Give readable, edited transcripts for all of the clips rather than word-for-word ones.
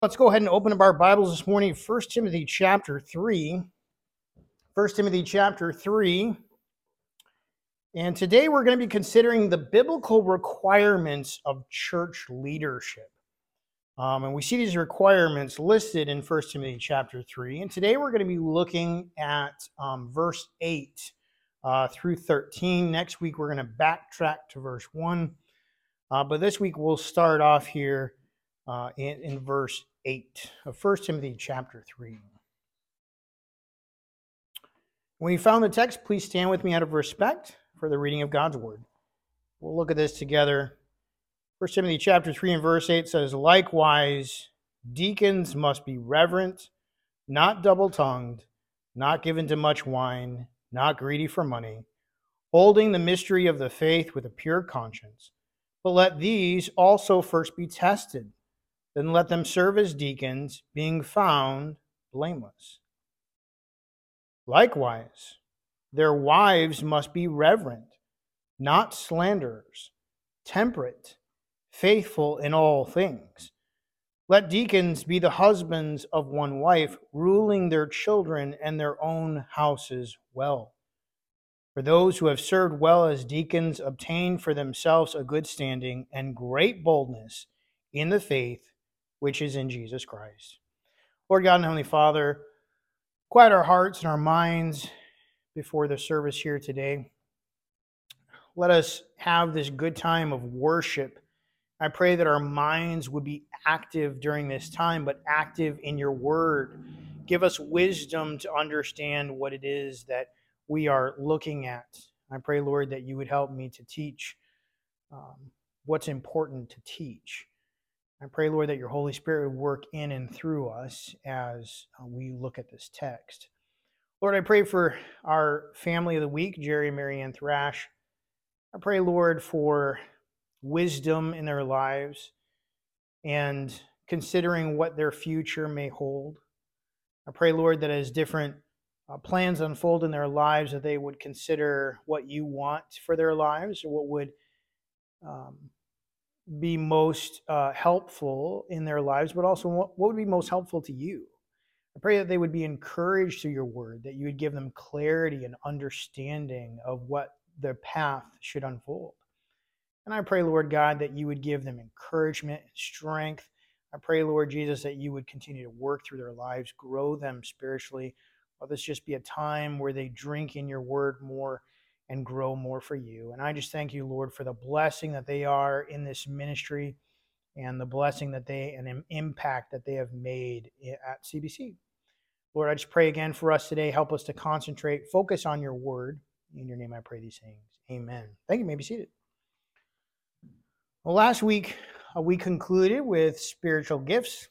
Let's go ahead and open up our Bibles this morning. 1 Timothy chapter 3. 1 Timothy chapter 3. And today we're going to be considering the biblical requirements of church leadership. And we see these requirements listed in 1 Timothy chapter 3. And today we're going to be looking at verse 8 through 13. Next week we're going to backtrack to verse 1. But this week we'll start off here in verse 8 of 1 Timothy chapter 3. When you found the text, please stand with me out of respect for the reading of God's word. We'll look at this together. 1 Timothy chapter 3 and verse 8 says, "Likewise, deacons must be reverent, not double-tongued, not given to much wine, not greedy for money, holding the mystery of the faith with a pure conscience. But let these also first be tested. Then let them serve as deacons, being found blameless. Likewise, their wives must be reverent, not slanderers, temperate, faithful in all things. Let deacons be the husbands of one wife, ruling their children and their own houses well. For those who have served well as deacons obtain for themselves a good standing and great boldness in the faith which is in Jesus Christ." Lord God and Heavenly Father, quiet our hearts and our minds before the service here today. Let us have this good time of worship. I pray that our minds would be active during this time, but active in your word. Give us wisdom to understand what it is that we are looking at. I pray, Lord, that you would help me to teach what's important to teach. I pray, Lord, that your Holy Spirit would work in and through us as we look at this text. Lord, I pray for our family of the week, Jerry and Mary Ann Thrash. I pray, Lord, for wisdom in their lives and considering what their future may hold. I pray, Lord, that as different plans unfold in their lives, that they would consider what you want for their lives, or what would be most helpful in their lives, but also what would be most helpful to you. I pray that they would be encouraged through your word, that you would give them clarity and understanding of what their path should unfold. And I pray, Lord God, that you would give them encouragement and strength. I pray, Lord Jesus, that you would continue to work through their lives, grow them spiritually. Let this just be a time where they drink in your word more and grow more for you. And I just thank you, Lord, for the blessing that they are in this ministry and the blessing that they and an impact that they have made at CBC. Lord, I just pray again for us today. Help us to concentrate, focus on your word. In your name I pray these things. Amen. Thank you. You may be seated. Well, last week we concluded with spiritual gifts.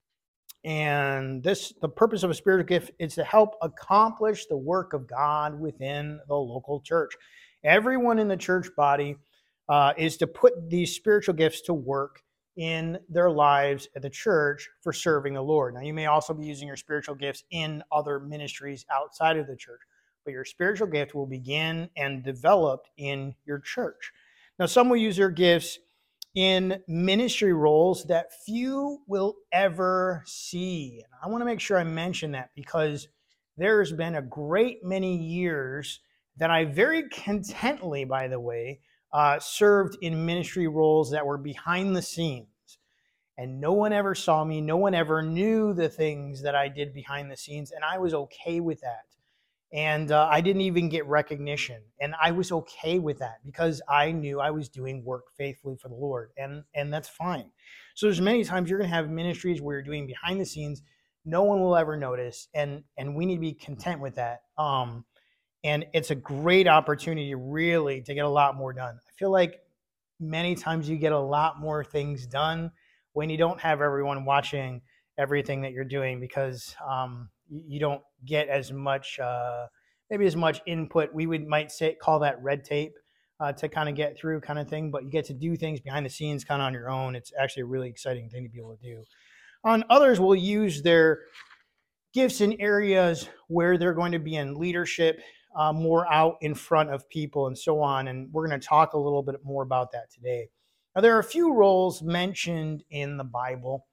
And the purpose of a spiritual gift is to help accomplish the work of God within the local church. Everyone in the church body is to put these spiritual gifts to work in their lives at the church for serving the Lord. Now, you may also be using your spiritual gifts in other ministries outside of the church, but your spiritual gift will begin and develop in your church. Now, some will use their gifts in ministry roles that few will ever see. I want to make sure I mention that because there's been a great many years that I very contently, by the way, served in ministry roles that were behind the scenes. And no one ever saw me. No one ever knew the things that I did behind the scenes. And I was okay with that. And I didn't even get recognition. And I was okay with that because I knew I was doing work faithfully for the Lord. And that's fine. So there's many times you're going to have ministries where you're doing behind the scenes. No one will ever notice. And we need to be content with that. And it's a great opportunity really to get a lot more done. I feel like many times you get a lot more things done when you don't have everyone watching everything that you're doing because you don't get as much, maybe as much input. We might call that red tape to kind of get through kind of thing, but you get to do things behind the scenes kind of on your own. It's actually a really exciting thing to be able to do. Others will use their gifts in areas where they're going to be in leadership, more out in front of people and so on. And we're going to talk a little bit more about that today. Now, there are a few roles mentioned in the Bible.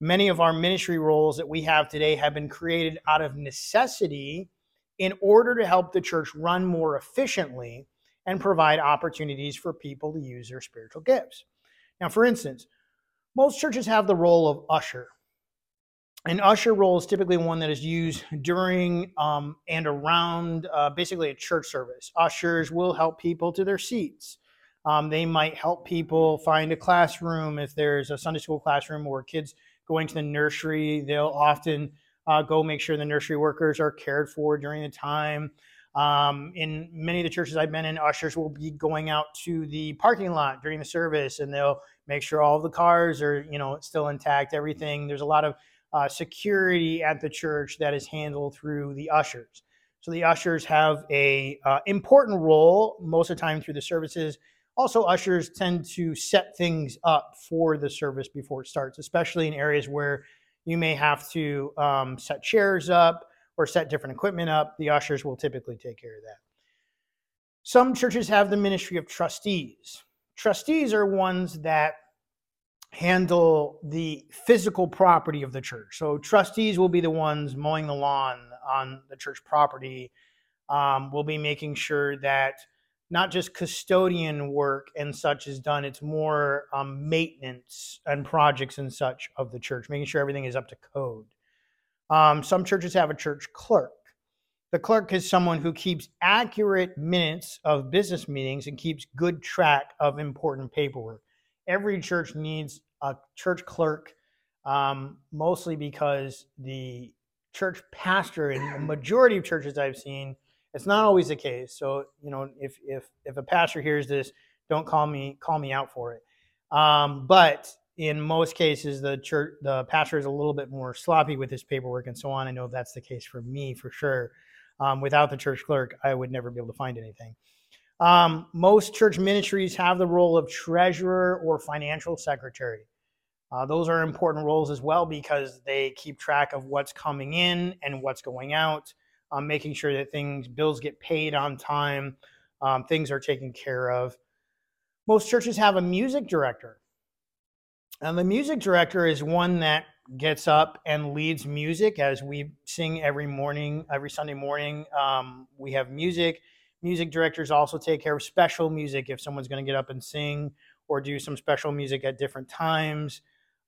Many of our ministry roles that we have today have been created out of necessity in order to help the church run more efficiently and provide opportunities for people to use their spiritual gifts. Now, for instance, most churches have the role of usher. An usher role is typically one that is used during and around basically a church service. Ushers will help people to their seats. They might help people find a classroom if there's a Sunday school classroom or kids going to the nursery. They'll often go make sure the nursery workers are cared for during the time. In many of the churches I've been in, ushers will be going out to the parking lot during the service, and they'll make sure all the cars are, still intact, everything. There's a lot of security at the church that is handled through the ushers. So the ushers have a important role most of the time through the services. Also, ushers tend to set things up for the service before it starts, especially in areas where you may have to set chairs up or set different equipment up. The ushers will typically take care of that. Some churches have the ministry of trustees. Trustees are ones that handle the physical property of the church. So trustees will be the ones mowing the lawn on the church property. We'll be making sure that not just custodian work and such is done, it's more maintenance and projects and such of the church, making sure everything is up to code. Some churches have a church clerk. The clerk is someone who keeps accurate minutes of business meetings and keeps good track of important paperwork. Every church needs a church clerk, mostly because the church pastor in the majority of churches I've seen, it's not always the case. So, if a pastor hears this, don't call me out for it. But in most cases, the pastor is a little bit more sloppy with his paperwork and so on. I know that's the case for me for sure. Without the church clerk, I would never be able to find anything. Most church ministries have the role of treasurer or financial secretary. Those are important roles as well because they keep track of what's coming in and what's going out, making sure that bills get paid on time, things are taken care of. Most churches have a music director. And the music director is one that gets up and leads music as we sing every Sunday morning. We have music. Music directors also take care of special music if someone's going to get up and sing or do some special music at different times.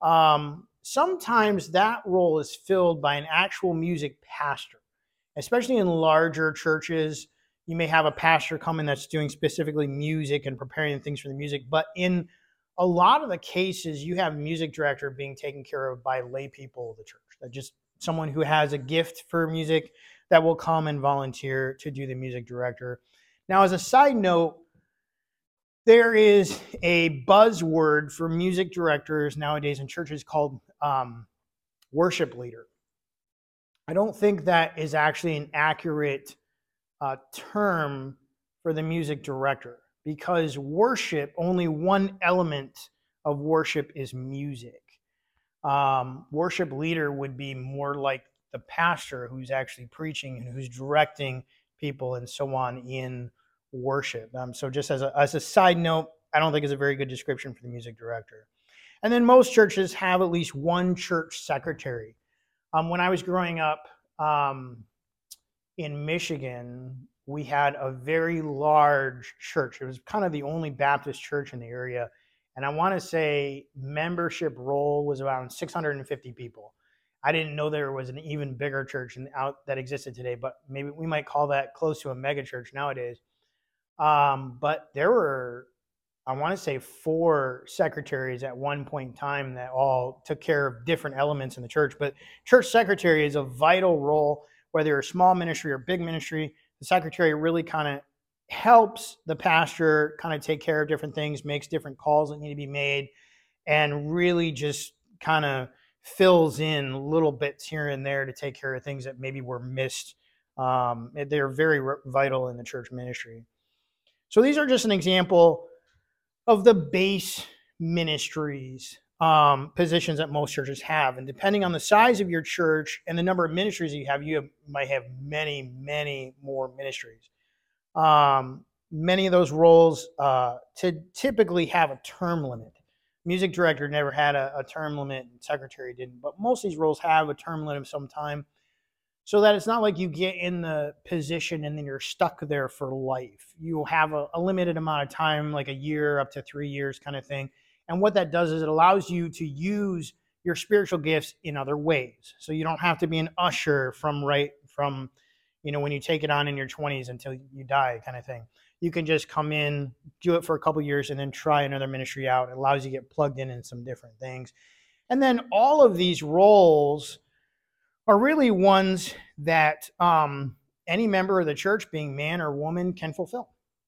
Sometimes that role is filled by an actual music pastor, especially in larger churches. You may have a pastor come in that's doing specifically music and preparing things for the music, but in a lot of the cases, you have music director being taken care of by lay people of the church. That just someone who has a gift for music that will come and volunteer to do the music director. Now, as a side note, there is a buzzword for music directors nowadays in churches called worship leader. I don't think that is actually an accurate term for the music director, because worship, only one element of worship is music. Worship leader would be more like the pastor who's actually preaching and who's directing people and so on in worship. So just as a side note, I don't think it's a very good description for the music director. And then most churches have at least one church secretary. When I was growing up in Michigan, we had a very large church. It was kind of the only Baptist church in the area. And I want to say membership roll was around 650 people. I didn't know there was an even bigger church that existed today, but maybe we might call that close to a mega church nowadays. But there were, I want to say, 4 secretaries at one point in time that all took care of different elements in the church. But church secretary is a vital role, whether you're a small ministry or big ministry. The secretary really kind of helps the pastor kind of take care of different things, makes different calls that need to be made, and really just kind of fills in little bits here and there to take care of things that maybe were missed. They're very vital in the church ministry. So these are just an example of the base ministries positions that most churches have. And depending on the size of your church and the number of ministries you might have many, many more ministries. Many of those roles typically have a term limit. Music director never had a term limit, and secretary didn't. But most of these roles have a term limit of some time, so that it's not like you get in the position and then you're stuck there for life. You have a limited amount of time, like a year up to 3 years kind of thing. And what that does is it allows you to use your spiritual gifts in other ways. So you don't have to be an usher from when you take it on in your 20s until you die kind of thing. You can just come in, do it for a couple of years, and then try another ministry out. It allows you to get plugged in some different things. And then all of these roles are really ones that any member of the church, being man or woman, can fulfill.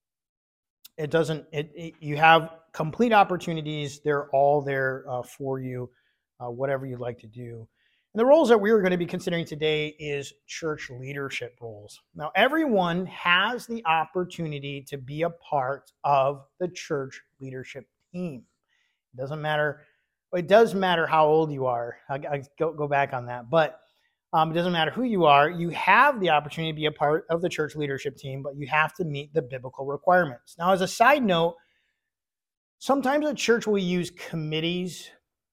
It doesn't. You have complete opportunities. They're all there for you, whatever you'd like to do. And the roles that we are going to be considering today is church leadership roles. Now, everyone has the opportunity to be a part of the church leadership team. It doesn't matter. It does matter how old you are. I go back on that, but it doesn't matter who you are. You have the opportunity to be a part of the church leadership team, but you have to meet the biblical requirements. Now, as a side note, sometimes a church will use committees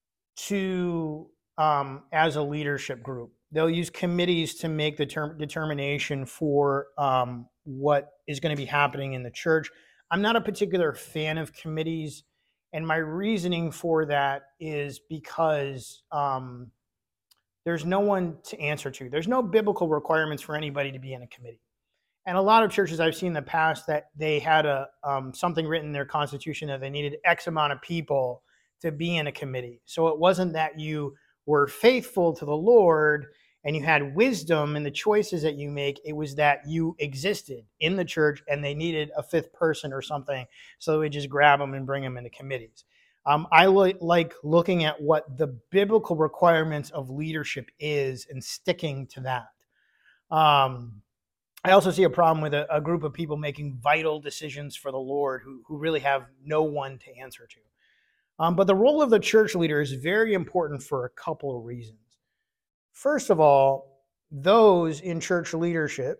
to as a leadership group. They'll use committees to make the determination for what is going to be happening in the church. I'm not a particular fan of committees, and my reasoning for that is because there's no one to answer to. There's no biblical requirements for anybody to be in a committee. And a lot of churches I've seen in the past that they had something written in their constitution that they needed X amount of people to be in a committee. So it wasn't that you were faithful to the Lord and you had wisdom in the choices that you make. It was that you existed in the church and they needed a fifth person or something. So we just grab them and bring them into committees. I like looking at what the biblical requirements of leadership is and sticking to that. I also see a problem with a group of people making vital decisions for the Lord who really have no one to answer to. But the role of the church leader is very important for a couple of reasons. First of all, those in church leadership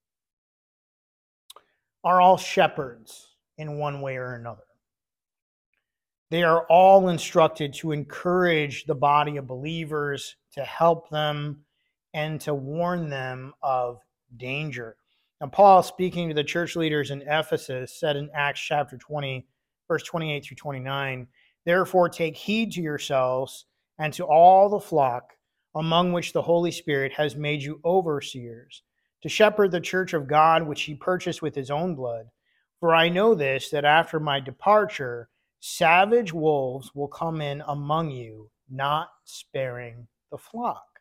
are all shepherds in one way or another. They are all instructed to encourage the body of believers, to help them, and to warn them of danger. Now, Paul, speaking to the church leaders in Ephesus, said in Acts chapter 20, verse 28 through 29, "Therefore take heed to yourselves and to all the flock among which the Holy Spirit has made you overseers, to shepherd the church of God which he purchased with his own blood. For I know this, that after my departure, savage wolves will come in among you, not sparing the flock."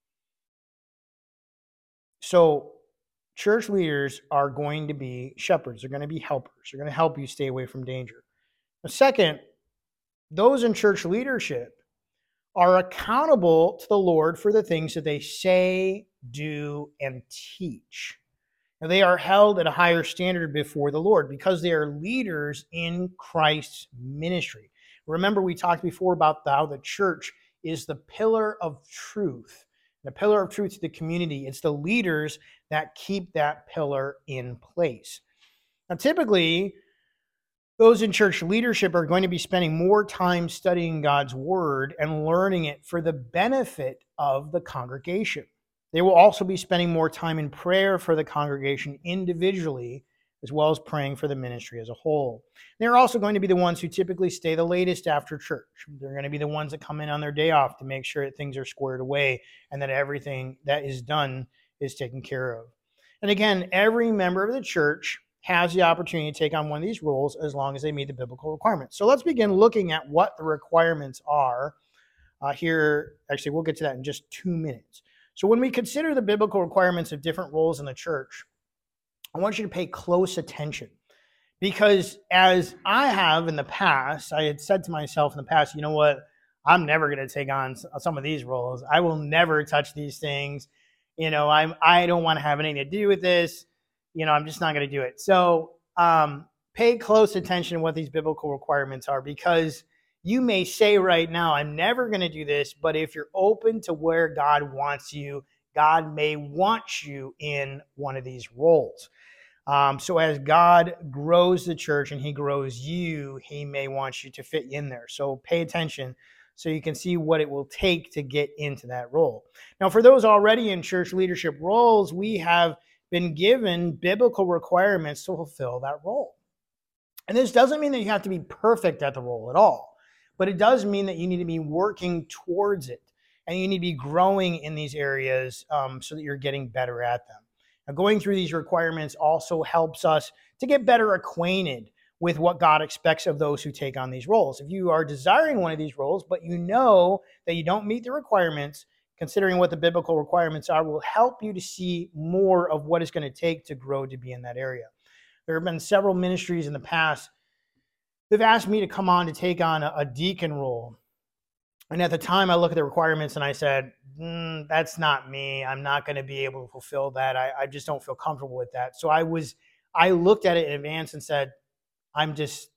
So church leaders are going to be shepherds. They're going to be helpers. They're going to help you stay away from danger. Now, second, those in church leadership are accountable to the Lord for the things that they say, do, and teach. Now, they are held at a higher standard before the Lord because they are leaders in Christ's ministry. Remember, we talked before about how the church is the pillar of truth. The pillar of truth to the community. It's the leaders that keep that pillar in place. Now, typically, those in church leadership are going to be spending more time studying God's word and learning it for the benefit of the congregation. They will also be spending more time in prayer for the congregation individually, as well as praying for the ministry as a whole. They're also going to be the ones who typically stay the latest after church. They're going to be the ones that come in on their day off to make sure that things are squared away and that everything that is done is taken care of. And again, every member of the church has the opportunity to take on one of these roles as long as they meet the biblical requirements. So let's begin looking at what the requirements are here. Actually, we'll get to that in just 2 minutes. So when we consider the biblical requirements of different roles in the church, I want you to pay close attention, because as I have in the past, I had said to myself in the past, you know what, I'm never going to take on some of these roles. I will never touch these things. I don't want to have anything to do with this. I'm just not going to do it. So pay close attention to what these biblical requirements are, because you may say right now, I'm never going to do this, but if you're open to where God wants you, God may want you in one of these roles. So as God grows the church and he grows you, he may want you to fit in there. So pay attention so you can see what it will take to get into that role. Now, for those already in church leadership roles, we have been given biblical requirements to fulfill that role. And this doesn't mean that you have to be perfect at the role at all, but it does mean that you need to be working towards it and you need to be growing in these areas so that you're getting better at them. Now, going through these requirements also helps us to get better acquainted with what God expects of those who take on these roles. If you are desiring one of these roles, but you know that you don't meet the requirements, considering what the biblical requirements are will help you to see more of what it's going to take to grow to be in that area. There have been several ministries in the past that have asked me to come on to take on a deacon role. And at the time, I look at the requirements and I said, that's not me. I'm not going to be able to fulfill that. I just don't feel comfortable with that. So I looked at it in advance and said, and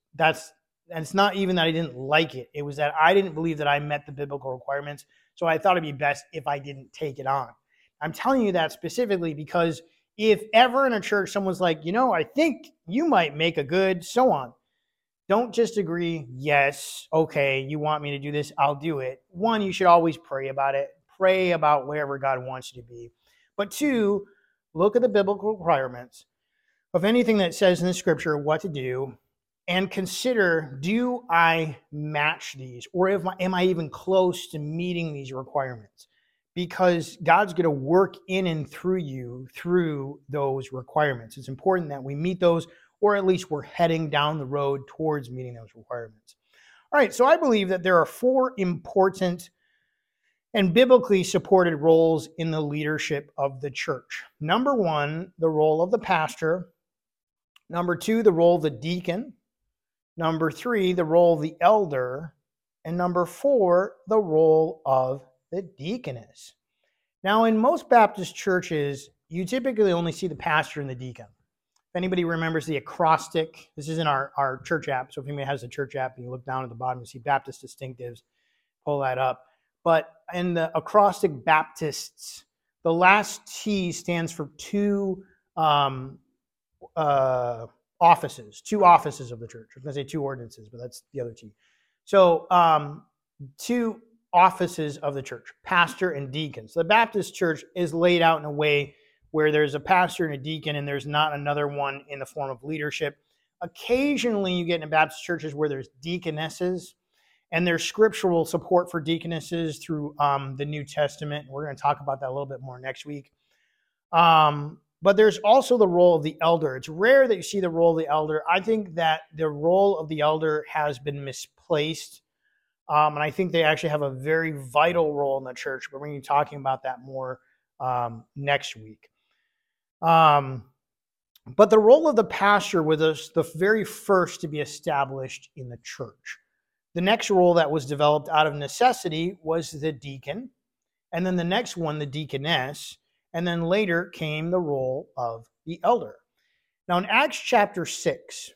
it's not even that I didn't like it. It was that I didn't believe that I met the biblical requirements. So I thought it'd be best if I didn't take it on. I'm telling you that specifically because if ever in a church someone's like, I think you might make a good so on. Don't just agree, yes, okay, you want me to do this, I'll do it. One, you should always pray about it. Pray about wherever God wants you to be. But two, look at the biblical requirements of anything that says in the scripture what to do and consider, do I match these? Or am I even close to meeting these requirements? Because God's going to work in and through you through those requirements. It's important that we meet those, or at least we're heading down the road towards meeting those requirements. All right, so I believe that there are 4 important and biblically supported roles in the leadership of the church. Number 1, the role of the pastor. Number 2, the role of the deacon. Number 3, the role of the elder. And number 4, the role of the deaconess. Now, in most Baptist churches, you typically only see the pastor and the deacon. If anybody remembers the acrostic, this is in our church app. So if anybody has a church app and you look down at the bottom, you see Baptist distinctives, pull that up. But in the acrostic Baptists, the last T stands for 2 offices, 2 offices of the church. I was going to say 2 ordinances, but that's the other T. So 2 offices of the church, pastor and deacon. So the Baptist church is laid out in a way where there's a pastor and a deacon and there's not another one in the form of leadership. Occasionally you get in Baptist churches where there's deaconesses and there's scriptural support for deaconesses through the New Testament. We're going to talk about that a little bit more next week. But there's also the role of the elder. It's rare that you see the role of the elder. I think that the role of the elder has been misplaced. And I think they actually have a very vital role in the church. But we're going to be talking about that more next week. But the role of the pastor was the very first to be established in the church. The next role that was developed out of necessity was the deacon. And then the next one, the deaconess. And then later came the role of the elder. Now in Acts chapter 6,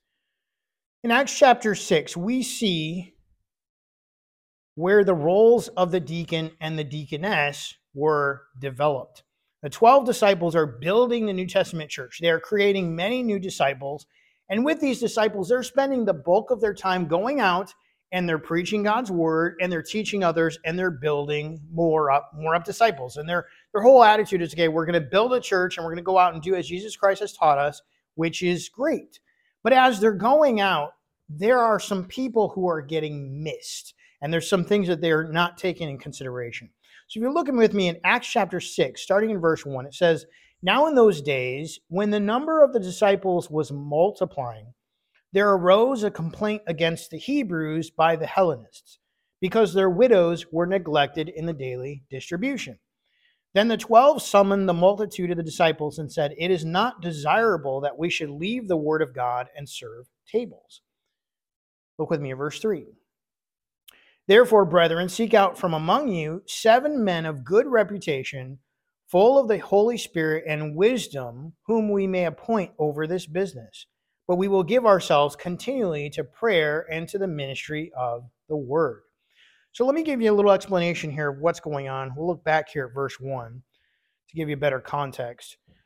we see where the roles of the deacon and the deaconess were developed. The 12 disciples are building the New Testament church. They are creating many new disciples. And with these disciples, they're spending the bulk of their time going out and they're preaching God's word and they're teaching others and they're building more up disciples. And their whole attitude is, okay, we're going to build a church and we're going to go out and do as Jesus Christ has taught us, which is great. But as they're going out, there are some people who are getting missed. And there's some things that they're not taking in consideration. So if you're looking with me in Acts chapter 6, starting in verse 1, it says, "Now in those days, when the number of the disciples was multiplying, there arose a complaint against the Hebrews by the Hellenists, because their widows were neglected in the daily distribution. Then the 12 summoned the multitude of the disciples and said, 'It is not desirable that we should leave the word of God and serve tables.'" Look with me at verse 3. "Therefore, brethren, seek out from among you 7 men of good reputation, full of the Holy Spirit and wisdom, whom we may appoint over this business. But we will give ourselves continually to prayer and to the ministry of the word." So let me give you a little explanation here of what's going on. We'll look back here at verse 1 to give you a better context.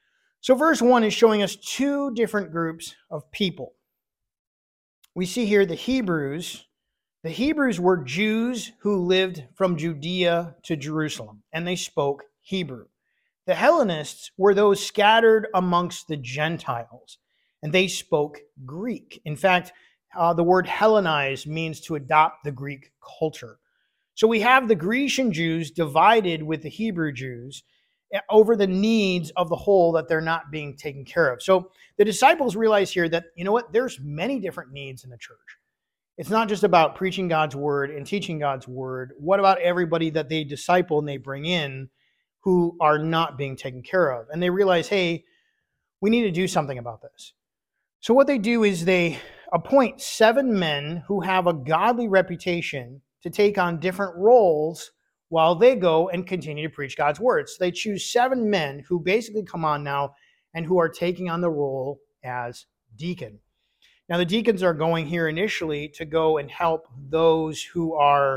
So verse 1 is showing us two different groups of people. We see here the Hebrews. The Hebrews were Jews who lived from Judea to Jerusalem, and they spoke Hebrew. The Hellenists were those scattered amongst the Gentiles, and they spoke Greek. In fact, the word Hellenize means to adopt the Greek culture. So we have the Grecian Jews divided with the Hebrew Jews over the needs of the whole that they're not being taken care of. So the disciples realize here that, you know what, there's many different needs in the church. It's not just about preaching God's word and teaching God's word. What about everybody that they disciple and they bring in who are not being taken care of? And they realize, hey, we need to do something about this. So what they do is they appoint 7 men who have a godly reputation to take on different roles while they go and continue to preach God's word. So they choose 7 men who basically come on now and who are taking on the role as deacon. Now, the deacons are going here initially to go and help those who are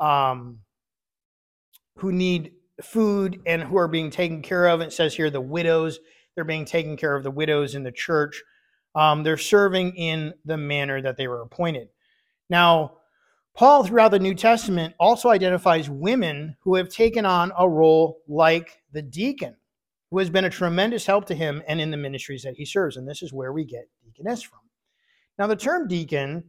who need food and who are being taken care of. It says here the widows, they're being taken care of, the widows in the church. They're serving in the manner that they were appointed. Now, Paul, throughout the New Testament, also identifies women who have taken on a role like the deacon, who has been a tremendous help to him and in the ministries that he serves. And this is where we get deaconess from. Now, the term deacon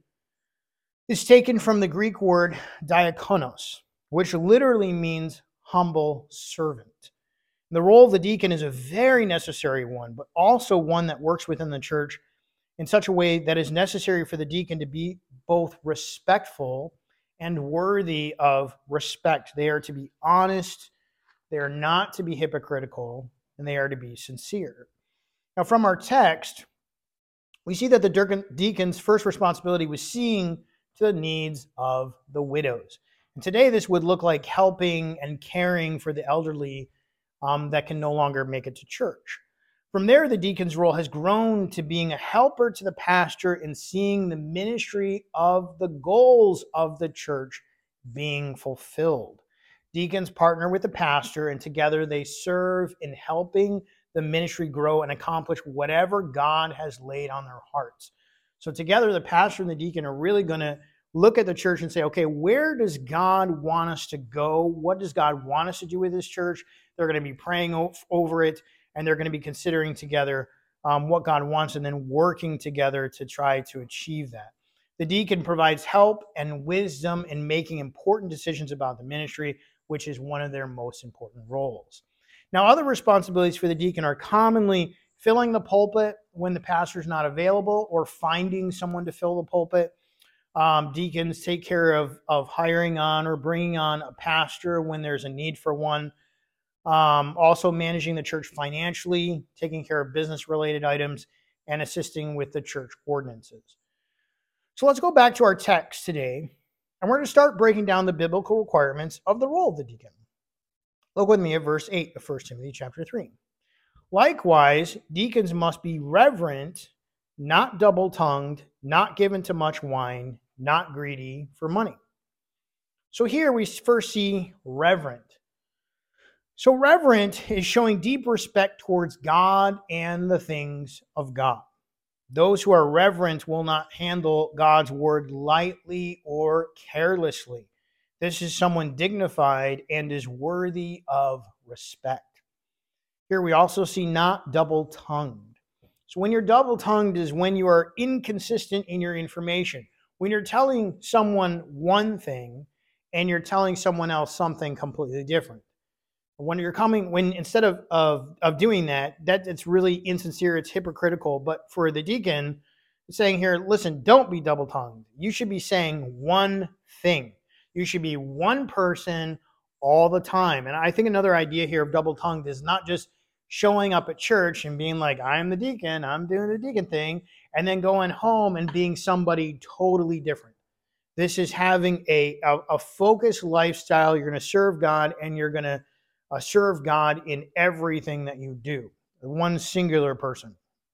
is taken from the Greek word diakonos, which literally means humble servant. The role of the deacon is a very necessary one, but also one that works within the church in such a way that is necessary for the deacon to be both respectful and worthy of respect. They are to be honest, they are not to be hypocritical, and they are to be sincere. Now, from our text, we see that the deacon's first responsibility was seeing to the needs of the widows. And today, this would look like helping and caring for the elderly that can no longer make it to church. From there, the deacon's role has grown to being a helper to the pastor in seeing the ministry of the goals of the church being fulfilled. Deacons partner with the pastor, and together they serve in helping the ministry grow and accomplish whatever God has laid on their hearts. So together, the pastor and the deacon are really going to look at the church and say, okay, where does God want us to go? What does God want us to do with this church? They're going to be praying over it, and they're going to be considering together what God wants and then working together to try to achieve that. The deacon provides help and wisdom in making important decisions about the ministry, which is one of their most important roles. Now, other responsibilities for the deacon are commonly filling the pulpit when the pastor is not available or finding someone to fill the pulpit. Deacons take care of hiring on or bringing on a pastor when there's a need for one. Also managing the church financially, taking care of business-related items, and assisting with the church ordinances. So let's go back to our text today, and we're going to start breaking down the biblical requirements of the role of the deacon. Look with me at verse 8 of 1 Timothy chapter 3. Likewise, deacons must be reverent, not double-tongued, not given to much wine, not greedy for money. So here we first see reverent. So reverent is showing deep respect towards God and the things of God. Those who are reverent will not handle God's word lightly or carelessly. This is someone dignified and is worthy of respect. Here we also see not double-tongued. So when you're double-tongued is when you are inconsistent in your information. When you're telling someone one thing and you're telling someone else something completely different. When instead of doing that it's really insincere, it's hypocritical. But for the deacon, saying here, listen, don't be double-tongued. You should be saying one thing. You should be one person all the time. And I think another idea here of double-tongued is not just showing up at church and being like, I'm the deacon, I'm doing the deacon thing, and then going home and being somebody totally different. This is having a focused lifestyle. You're going to serve God, and you're going to serve God in everything that you do. One singular person.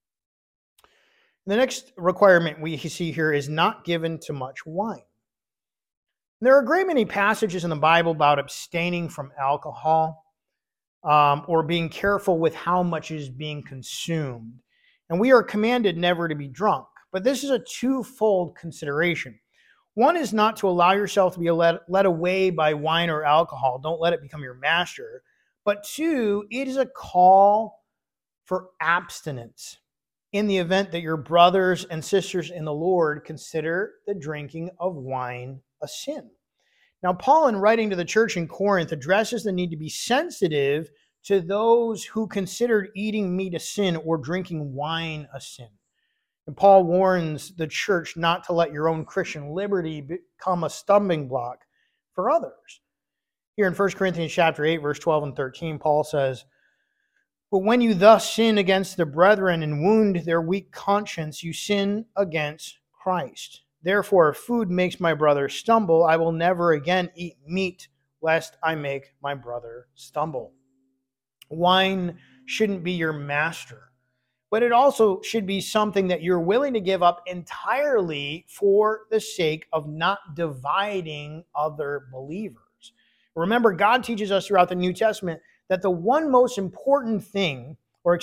The next requirement we see here is not given to much wine. There are a great many passages in the Bible about abstaining from alcohol. or being careful with how much is being consumed. And we are commanded never to be drunk. But this is a twofold consideration. One is not to allow yourself to be led away by wine or alcohol. Don't let it become your master. But two, it is a call for abstinence in the event that your brothers and sisters in the Lord consider the drinking of wine a sin. Now, Paul, in writing to the church in Corinth, addresses the need to be sensitive to those who considered eating meat a sin or drinking wine a sin. And Paul warns the church not to let your own Christian liberty become a stumbling block for others. Here in 1 Corinthians chapter 8, verse 12 and 13, Paul says, "But when you thus sin against the brethren and wound their weak conscience, you sin against Christ. Therefore, if food makes my brother stumble, I will never again eat meat, lest I make my brother stumble." Wine shouldn't be your master, but it also should be something that you're willing to give up entirely for the sake of not dividing other believers. Remember, God teaches us throughout the New Testament that the one of the most important things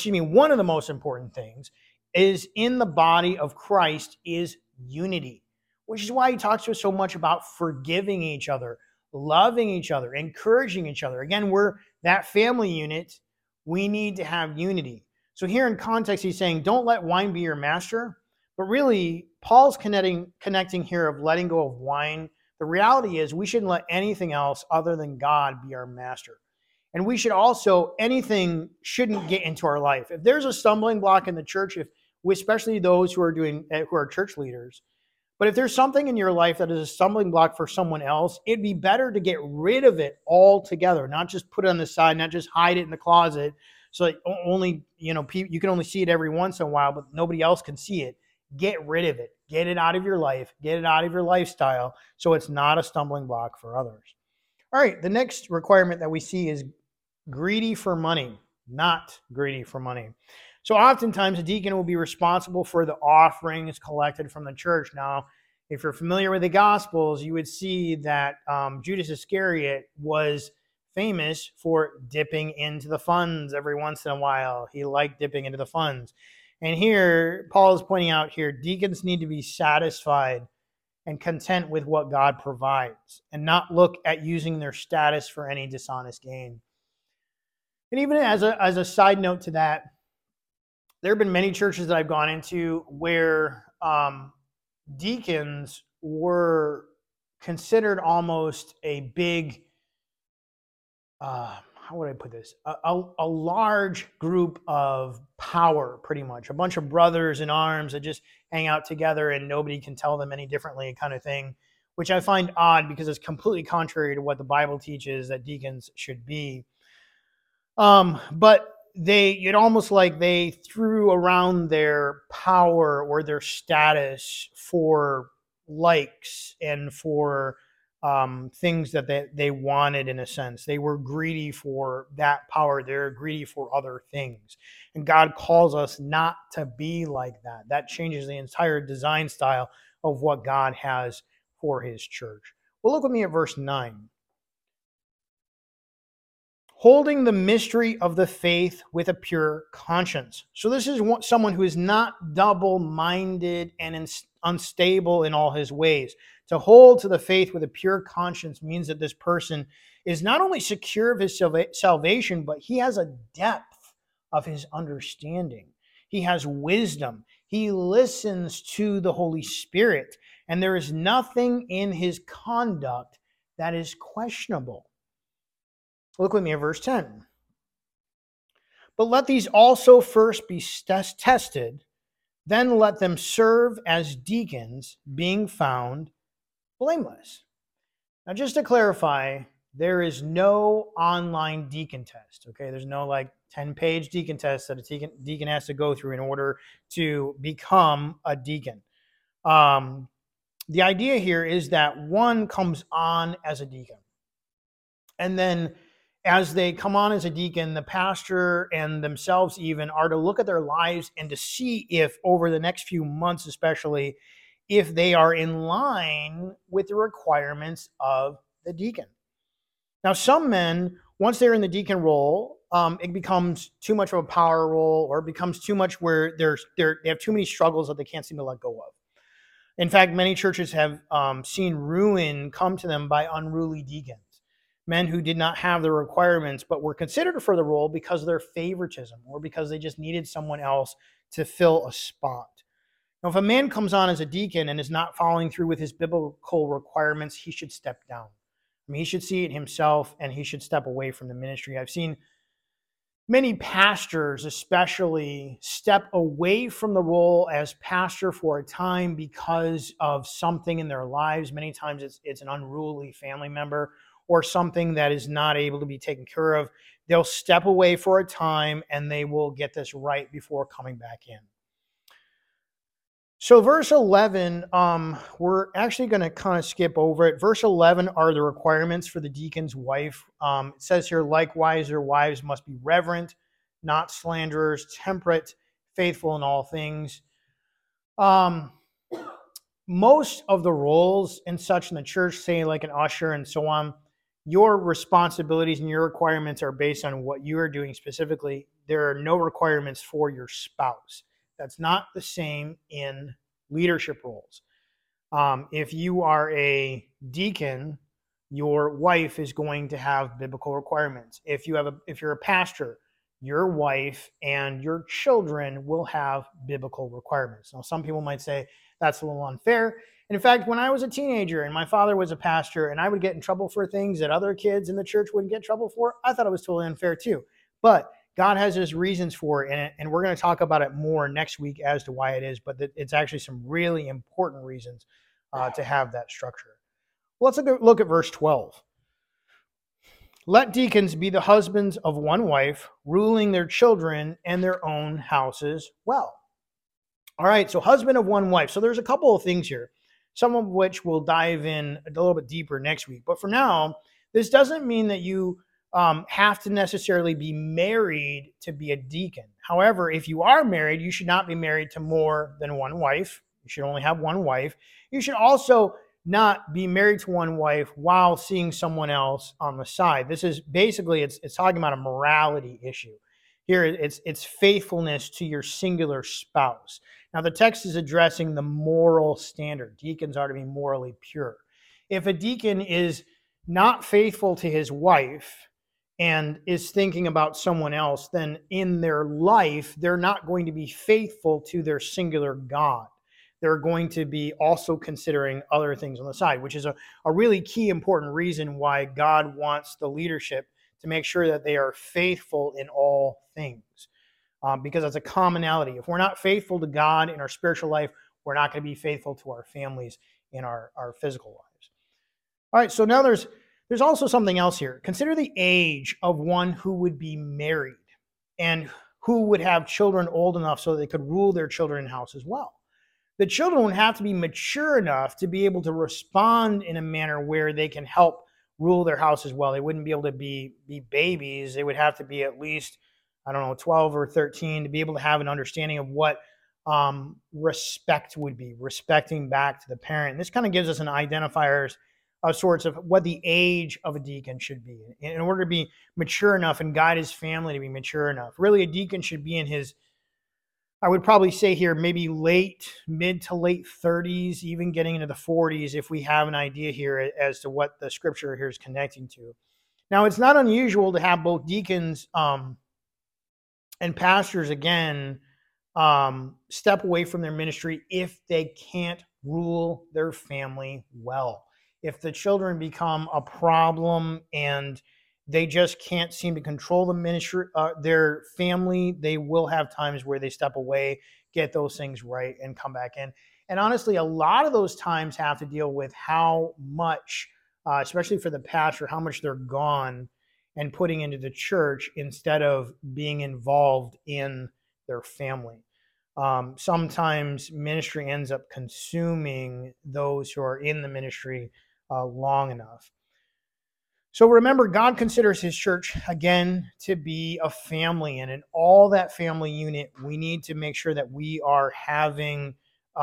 is in the body of Christ is unity, which is why he talks to us so much about forgiving each other, loving each other, encouraging each other. Again, we're that family unit. We need to have unity. So here in context, he's saying, don't let wine be your master. But really, Paul's connecting here of letting go of wine. The reality is we shouldn't let anything else other than God be our master. And we should also, anything shouldn't get into our life. If there's a stumbling block in the church, especially those who are church leaders, but if there's something in your life that is a stumbling block for someone else, it'd be better to get rid of it altogether, not just put it on the side, not just hide it in the closet. So that only, you can only see it every once in a while, but nobody else can see it. Get rid of it. Get it out of your life. Get it out of your lifestyle so it's not a stumbling block for others. All right, the next requirement that we see is greedy for money, not greedy for money. So oftentimes a deacon will be responsible for the offerings collected from the church. Now, if you're familiar with the Gospels, you would see that Judas Iscariot was famous for dipping into the funds every once in a while. He liked dipping into the funds. And here, Paul is pointing out here, deacons need to be satisfied and content with what God provides and not look at using their status for any dishonest gain. And even as a side note to that, there have been many churches that I've gone into where deacons were considered almost a big, how would I put this? A large group of power, pretty much. A bunch of brothers in arms that just hang out together and nobody can tell them any differently, kind of thing, which I find odd because it's completely contrary to what the Bible teaches that deacons should be. But it almost like they threw around their power or their status for likes and for things that they wanted, in a sense. They were greedy for that power. They're greedy for other things. And God calls us not to be like that. That changes the entire design style of what God has for his church. Well, look with me at verse 9. Holding the mystery of the faith with a pure conscience. So this is someone who is not double-minded and unstable in all his ways. To hold to the faith with a pure conscience means that this person is not only secure of his salvation, but he has a depth of his understanding. He has wisdom. He listens to the Holy Spirit, and there is nothing in his conduct that is questionable. Look with me at verse 10. But let these also first be tested, then let them serve as deacons, being found blameless. Now, just to clarify, there is no online deacon test, okay? There's no 10-page deacon test that a deacon has to go through in order to become a deacon. The idea here is that one comes on as a deacon, and then as they come on as a deacon, the pastor and themselves even are to look at their lives and to see if over the next few months, especially, if they are in line with the requirements of the deacon. Now, some men once they're in the deacon role, it becomes too much of a power role, or it becomes too much where they have too many struggles that they can't seem to let go of. In fact, many churches have seen ruin come to them by unruly deacons, men who did not have the requirements but were considered for the role because of their favoritism or because they just needed someone else to fill a spot. Now, if a man comes on as a deacon and is not following through with his biblical requirements, he should step down. I mean, he should see it himself and he should step away from the ministry. I've seen many pastors, especially, step away from the role as pastor for a time because of something in their lives. Many times it's an unruly family member or something that is not able to be taken care of. They'll step away for a time and they will get this right before coming back in. So verse 11, we're actually going to kind of skip over it. Verse 11 are the requirements for the deacon's wife. It says here, likewise, their wives must be reverent, not slanderers, temperate, faithful in all things. Most of the roles and such in the church, say like an usher and so on, your responsibilities and your requirements are based on what you are doing specifically. There are no requirements for your spouse. That's not the same in leadership roles. If you are a deacon, your wife is going to have biblical requirements. If you're a pastor, your wife and your children will have biblical requirements. Now, some people might say that's a little unfair. And in fact, when I was a teenager and my father was a pastor and I would get in trouble for things that other kids in the church wouldn't get in trouble for, I thought it was totally unfair too. But God has his reasons for it, and we're going to talk about it more next week as to why it is, but it's actually some really important reasons to have that structure. Let's look at verse 12. Let deacons be the husbands of one wife, ruling their children and their own houses well. All right, so husband of one wife. So there's a couple of things here, some of which we'll dive in a little bit deeper next week. But for now, this doesn't mean that you have to necessarily be married to be a deacon. However, if you are married, you should not be married to more than one wife. You should only have one wife. You should also not be married to one wife while seeing someone else on the side. This is basically, it's talking about a morality issue. Here, it's faithfulness to your singular spouse. Now, the text is addressing the moral standard. Deacons are to be morally pure. If a deacon is not faithful to his wife and is thinking about someone else, then in their life, they're not going to be faithful to their singular God. They're going to be also considering other things on the side, which is a really key important reason why God wants the leadership to make sure that they are faithful in all things, because that's a commonality. If we're not faithful to God in our spiritual life, we're not going to be faithful to our families in our physical lives. All right, so now there's also something else here. Consider the age of one who would be married and who would have children old enough so they could rule their children in house as well. The children would have to be mature enough to be able to respond in a manner where they can help rule their house as well. They wouldn't be able to be babies. They would have to be at least, 12 or 13 to be able to have an understanding of what respect would be, respecting back to the parent. And this kind of gives us an identifiers of sorts of what the age of a deacon should be in order to be mature enough and guide his family to be mature enough. Really, a deacon should be in his, I would probably say here, maybe mid to late 30s, even getting into the 40s, if we have an idea here as to what the scripture here is connecting to. Now, it's not unusual to have both deacons and pastors, again, step away from their ministry if they can't rule their family well. If the children become a problem and they just can't seem to control the ministry, their family, they will have times where they step away, get those things right, and come back in. And honestly, a lot of those times have to deal with how much, especially for the pastor, how much they're gone and putting into the church instead of being involved in their family. Sometimes ministry ends up consuming those who are in the ministry long enough. So remember, God considers his church, again, to be a family. And in all that family unit, we need to make sure that we are having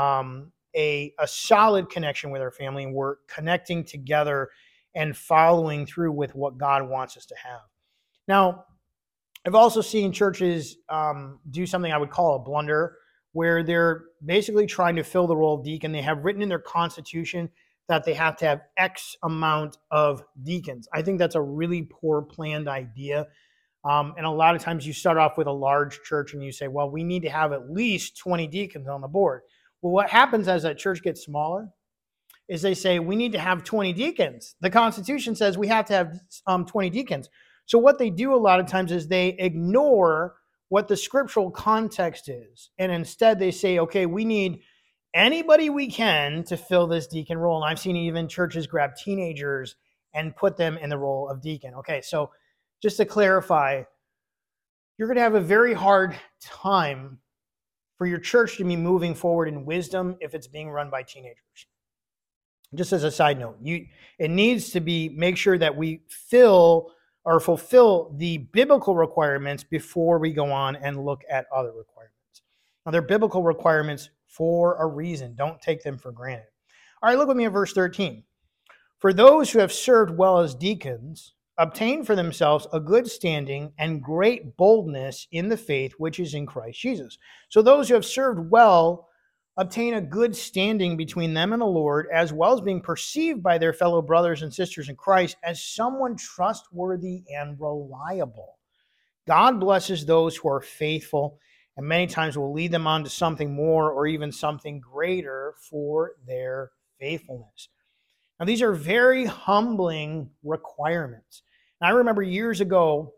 a solid connection with our family, and we're connecting together and following through with what God wants us to have. Now, I've also seen churches do something I would call a blunder, where they're basically trying to fill the role of deacon. They have written in their constitution that they have to have X amount of deacons. I think that's a really poor planned idea. And a lot of times you start off with a large church and you say, well, we need to have at least 20 deacons on the board. Well, what happens as that church gets smaller is they say, we need to have 20 deacons. The Constitution says we have to have 20 deacons. So what they do a lot of times is they ignore what the scriptural context is. And instead they say, okay, we need anybody we can to fill this deacon role. And I've seen even churches grab teenagers and put them in the role of deacon. Okay, so just to clarify, you're going to have a very hard time for your church to be moving forward in wisdom if it's being run by teenagers. Just as a side note, it needs to be make sure that we fill or fulfill the biblical requirements before we go on and look at other requirements. Now, they're biblical requirements for a reason. Don't take them for granted. All right, look with me at verse 13. For those who have served well as deacons obtain for themselves a good standing and great boldness in the faith which is in Christ Jesus. So those who have served well obtain a good standing between them and the Lord, as well as being perceived by their fellow brothers and sisters in Christ as someone trustworthy and reliable. God blesses those who are faithful, and many times will lead them on to something more or even something greater for their faithfulness. Now, these are very humbling requirements. And I remember years ago,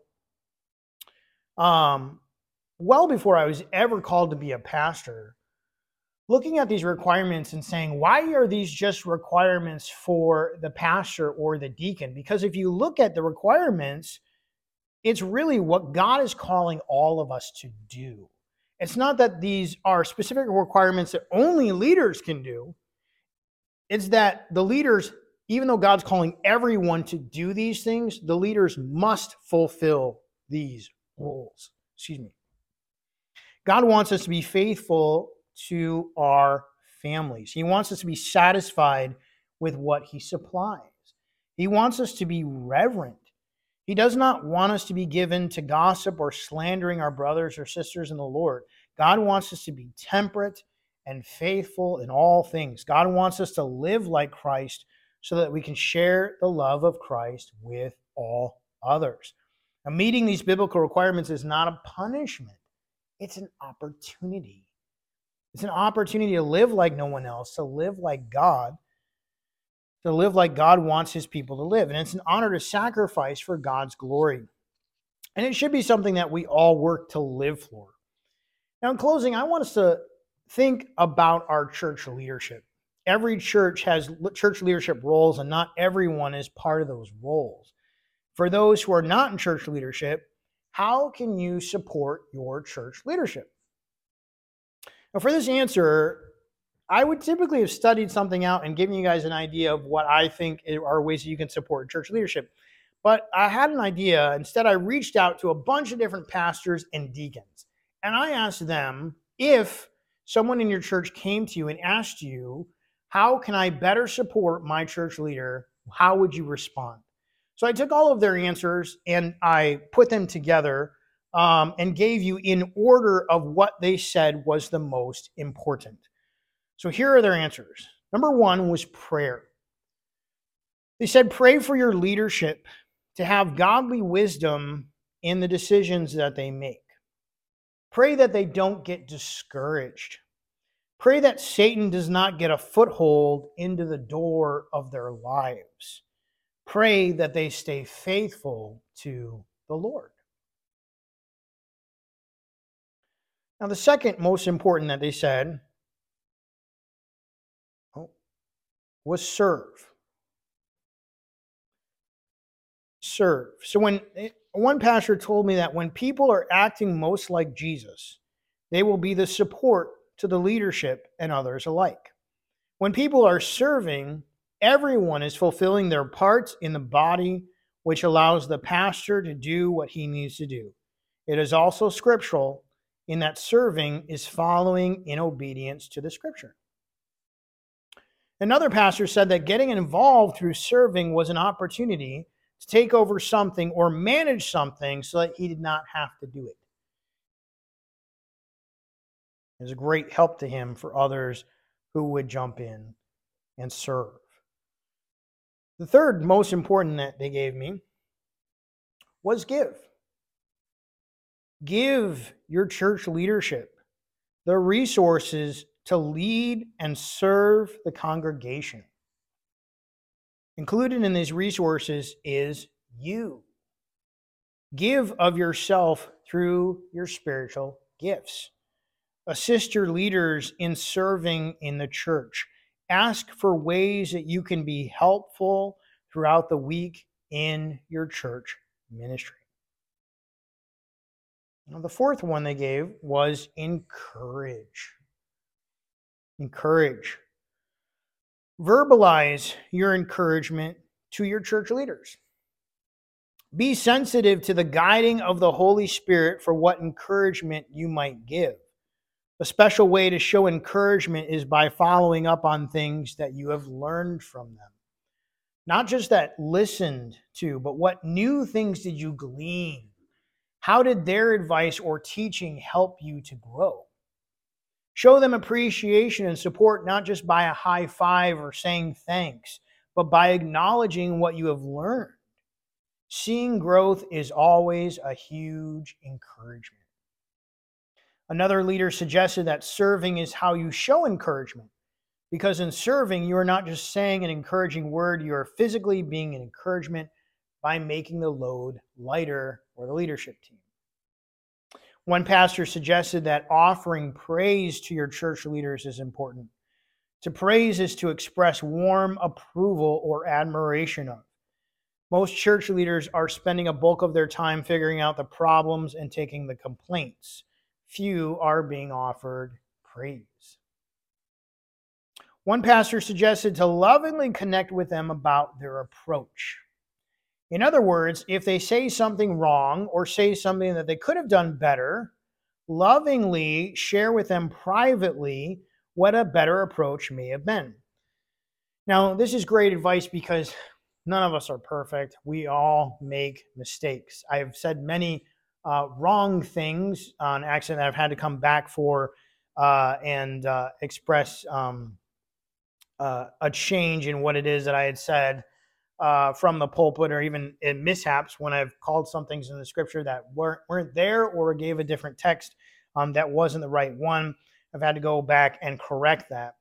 well before I was ever called to be a pastor, looking at these requirements and saying, why are these just requirements for the pastor or the deacon? Because if you look at the requirements, it's really what God is calling all of us to do. It's not that these are specific requirements that only leaders can do. It's that the leaders, even though God's calling everyone to do these things, the leaders must fulfill these roles. God wants us to be faithful to our families. He wants us to be satisfied with what he supplies. He wants us to be reverent. He does not want us to be given to gossip or slandering our brothers or sisters in the Lord. God wants us to be temperate and faithful in all things. God wants us to live like Christ so that we can share the love of Christ with all others. Now, meeting these biblical requirements is not a punishment. It's an opportunity. It's an opportunity to live like no one else, to live like God, to live like God wants his people to live. And it's an honor to sacrifice for God's glory. And it should be something that we all work to live for. Now, in closing, I want us to think about our church leadership. Every church has church leadership roles, and not everyone is part of those roles. For those who are not in church leadership, how can you support your church leadership? Now, for this answer, I would typically have studied something out and given you guys an idea of what I think are ways that you can support church leadership. But I had an idea. Instead, I reached out to a bunch of different pastors and deacons. And I asked them, if someone in your church came to you and asked you, how can I better support my church leader? How would you respond? So I took all of their answers and I put them together and gave you in order of what they said was the most important. So here are their answers. Number one was prayer. They said, pray for your leadership to have godly wisdom in the decisions that they make. Pray that they don't get discouraged. Pray that Satan does not get a foothold into the door of their lives. Pray that they stay faithful to the Lord. Now, the second most important that they said was serve. Serve. So when one pastor told me that when people are acting most like Jesus, they will be the support to the leadership and others alike. When people are serving, everyone is fulfilling their parts in the body, which allows the pastor to do what he needs to do. It is also scriptural in that serving is following in obedience to the scripture. Another pastor said that getting involved through serving was an opportunity to take over something or manage something so that he did not have to do it. It was a great help to him for others who would jump in and serve. The third most important that they gave me was give. Give your church leadership the resources to lead and serve the congregation. Included in these resources is you. Give of yourself through your spiritual gifts. Assist your leaders in serving in the church. Ask for ways that you can be helpful throughout the week in your church ministry. Now, the fourth one they gave was encourage. Encourage. Verbalize your encouragement to your church leaders. Be sensitive to the guiding of the Holy Spirit for what encouragement you might give. A special way to show encouragement is by following up on things that you have learned from them. Not just that listened to, but what new things did you glean? How did their advice or teaching help you to grow? Show them appreciation and support not just by a high five or saying thanks, but by acknowledging what you have learned. Seeing growth is always a huge encouragement. Another leader suggested that serving is how you show encouragement, because in serving, you are not just saying an encouraging word, you are physically being an encouragement by making the load lighter for the leadership team. One pastor suggested that offering praise to your church leaders is important. To praise is to express warm approval or admiration of. Most church leaders are spending a bulk of their time figuring out the problems and taking the complaints. Few are being offered praise. One pastor suggested to lovingly connect with them about their approach. In other words, if they say something wrong or say something that they could have done better, lovingly share with them privately what a better approach may have been. Now, this is great advice because none of us are perfect. We all make mistakes. I have said many wrong things on accident that I've had to come back for and express a change in what it is that I had said from the pulpit, or even in mishaps when I've called some things in the scripture that weren't there, or gave a different text that wasn't the right one. I've had to go back and correct that.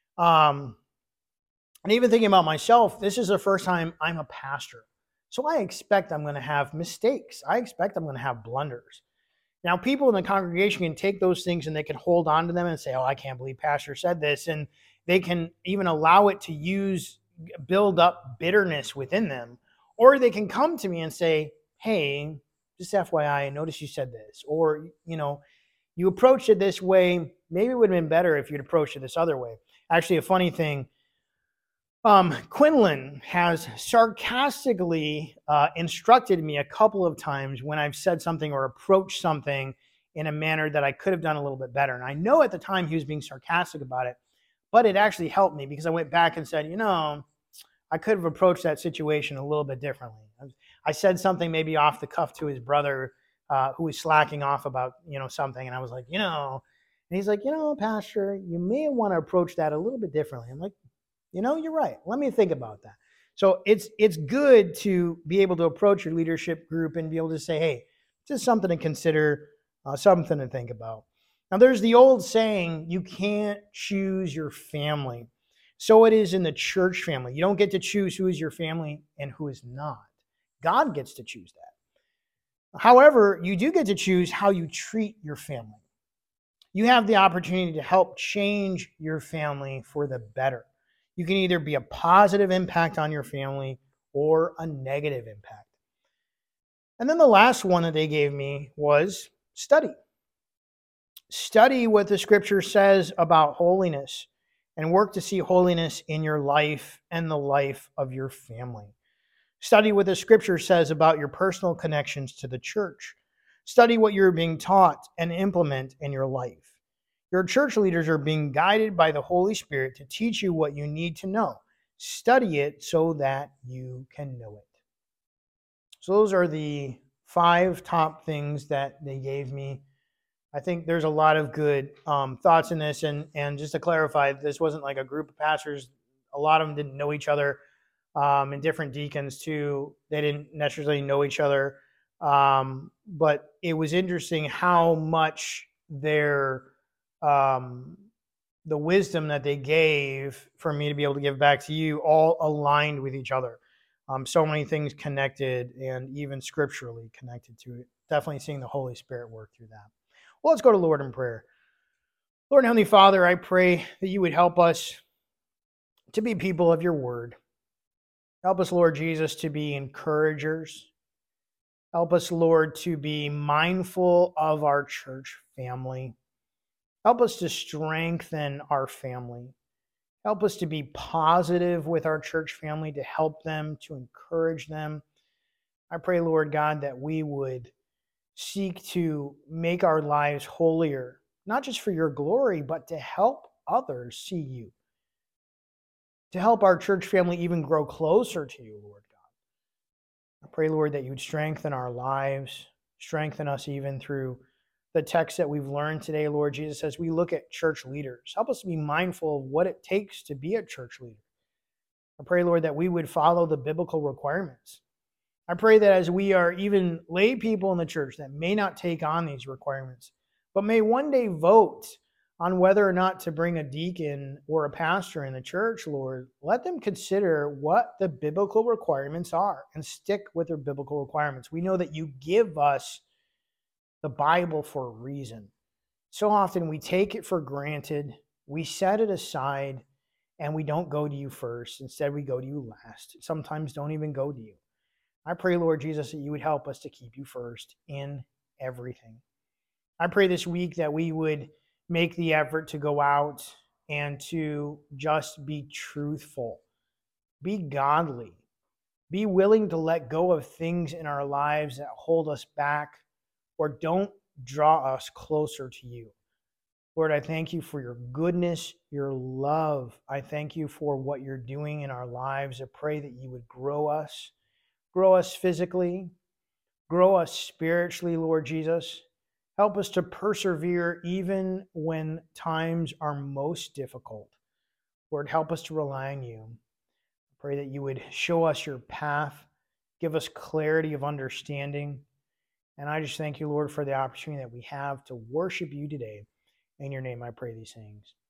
And even thinking about myself, this is the first time I'm a pastor. So I expect I'm going to have mistakes. I expect I'm going to have blunders. Now, people in the congregation can take those things and they can hold on to them and say, oh, I can't believe pastor said this. And they can even allow it to build up bitterness within them. Or they can come to me and say, hey, just FYI, I noticed you said this. Or, you approached it this way. Maybe it would have been better if you'd approached it this other way. Actually, a funny thing, Quinlan has sarcastically instructed me a couple of times when I've said something or approached something in a manner that I could have done a little bit better. And I know at the time he was being sarcastic about it, but it actually helped me because I went back and said, I could have approached that situation a little bit differently. I said something maybe off the cuff to his brother who was slacking off about, something. And I was like, and he's like, Pastor, you may want to approach that a little bit differently. I'm like, you're right. Let me think about that. So it's good to be able to approach your leadership group and be able to say, hey, just something to consider, something to think about. Now, there's the old saying, you can't choose your family. So it is in the church family. You don't get to choose who is your family and who is not. God gets to choose that. However, you do get to choose how you treat your family. You have the opportunity to help change your family for the better. You can either be a positive impact on your family or a negative impact. And then the last one that they gave me was study. Study what the scripture says about holiness and work to see holiness in your life and the life of your family. Study what the scripture says about your personal connections to the church. Study what you're being taught and implement in your life. Your church leaders are being guided by the Holy Spirit to teach you what you need to know. Study it so that you can know it. So those are the 5 top things that they gave me. I think there's a lot of good thoughts in this, and just to clarify, this wasn't like a group of pastors. A lot of them didn't know each other, and different deacons too. They didn't necessarily know each other, but it was interesting how much their um, the wisdom that they gave for me to be able to give back to you all aligned with each other. So many things connected, and even scripturally connected to it. Definitely seeing the Holy Spirit work through that. Well, let's go to Lord in prayer. Lord and Heavenly Father, I pray that you would help us to be people of your word. Help us, Lord Jesus, to be encouragers. Help us, Lord, to be mindful of our church family. Help us to strengthen our family. Help us to be positive with our church family, to help them, to encourage them. I pray, Lord God, that we would seek to make our lives holier, not just for your glory, but to help others see you, to help our church family even grow closer to you, Lord God. I pray, Lord, that you'd strengthen our lives, strengthen us even through the text that we've learned today, Lord Jesus, as we look at church leaders. Help us to be mindful of what it takes to be a church leader. I pray, Lord, that we would follow the biblical requirements. I pray that as we are even lay people in the church that may not take on these requirements, but may one day vote on whether or not to bring a deacon or a pastor in the church, Lord, let them consider what the biblical requirements are and stick with their biblical requirements. We know that you give us the Bible for a reason. So often we take it for granted, we set it aside, and we don't go to you first. Instead, we go to you last. Sometimes don't even go to you. I pray, Lord Jesus, that you would help us to keep you first in everything. I pray this week that we would make the effort to go out and to just be truthful, be godly, be willing to let go of things in our lives that hold us back or don't draw us closer to you. Lord, I thank you for your goodness, your love. I thank you for what you're doing in our lives. I pray that you would grow us physically, grow us spiritually, Lord Jesus. Help us to persevere even when times are most difficult. Lord, help us to rely on you. I pray that you would show us your path, give us clarity of understanding. And I just thank you, Lord, for the opportunity that we have to worship you today. In your name, I pray these things.